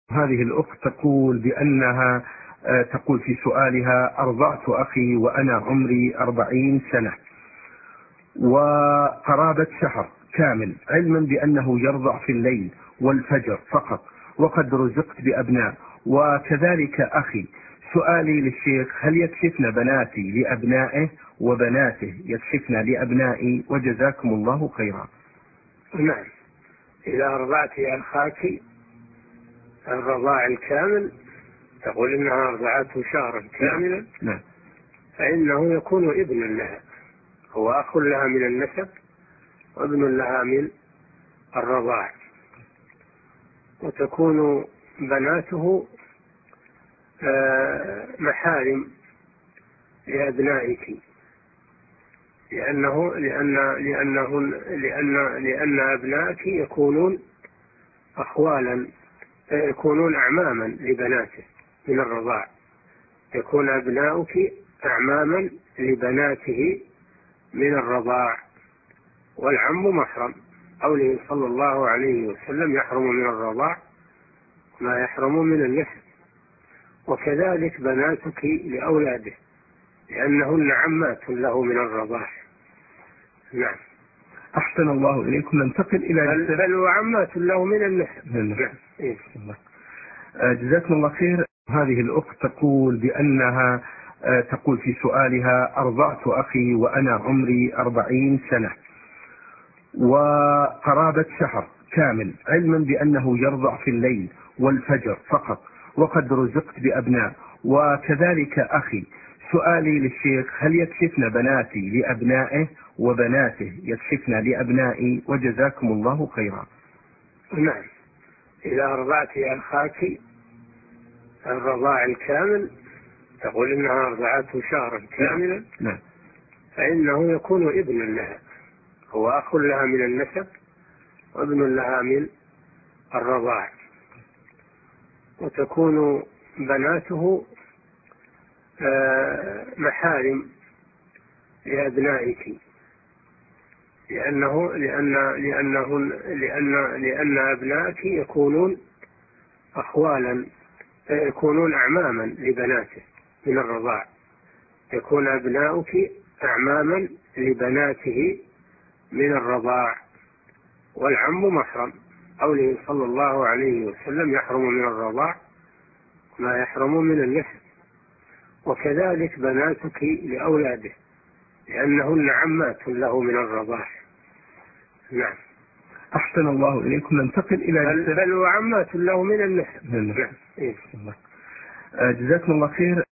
هذه الأخت تقول بأنها تقول في سؤالها: أرضعت أخي وأنا عمري 40 سنة وقرابة شهر كامل، علما بأنه يرضع في الليل والفجر فقط، وقد رزقت بأبناء وكذلك أخي. سؤالي للشيخ: هل يكشفن بناتي لأبنائه وبناته يكشفن لأبنائي؟ وجزاكم الله خيرا. نعم، إذا أرضعت أخاك الرضاع الكامل، تقول إنها أرضعته شهرا كاملا، نعم. فإنه يكون ابن لها، هو أخ لها من النسب وابن لها من الرضاع، وتكون بناته محارم لأبنائك، لأن أبنائك يكونون أخوالا، يكونون أعماما لبناته من الرضاع، يكون أبناؤك أعماما لبناته من الرضاع، والعم محرم، قوله صلى الله عليه وسلم: يحرم من الرضاع ما يحرم من النسب. وكذلك بناتك لأولاده، لأنهن عمات له من الرضاع. نعم. أحسن الله إليكم. ننتقل إلى بل وعمات له من النسب. نعم. إيه. جزاكم الله خير. هذه الأخت تقول بأنها تقول في سؤالها: أرضعت أخي وأنا عمري 40 سنة وقرابة شهر كامل، علما بأنه يرضع في الليل والفجر فقط، وقد رزقت بأبناء وكذلك أخي. سؤالي للشيخ: هل يكشفن بناتي لأبنائه وبناته يكشفن لأبنائي؟ وجزاكم الله خيرا. نعم، إذا أرضعت أخاك الرضاع الكامل، تقول إنها أرضعته شهرا كاملا، نعم. فإنه يكون ابن لها، هو أخ لها من النسب وابن لها من الرضاع، وتكون بناته محارم لأبنائك، لأن أبنائك يكونون أخوالا، يكونون أعماما لبناته من الرضاع، يكون أبناؤك أعماما لبناته من الرضاع، والعم محرم، قوله صلى الله عليه وسلم: يحرم من الرضاع ما يحرم من النسب. وكذلك بناتك لأولاده، لأنهن عمات له من الرضاع. نعم. أحسن الله إليكم. ننتقل إلى بل وعمات له من النسب. نعم. إيه. جزاكم الله خير.